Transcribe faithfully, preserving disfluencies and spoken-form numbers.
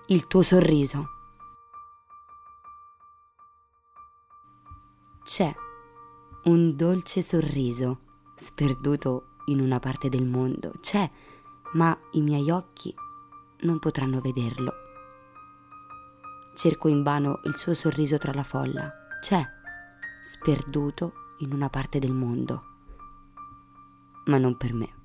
il tuo sorriso. C'è un dolce sorriso sperduto in una parte del mondo. C'è, ma i miei occhi non potranno vederlo. Cerco invano il suo sorriso tra la folla. C'è, sperduto in una parte del mondo, ma non per me.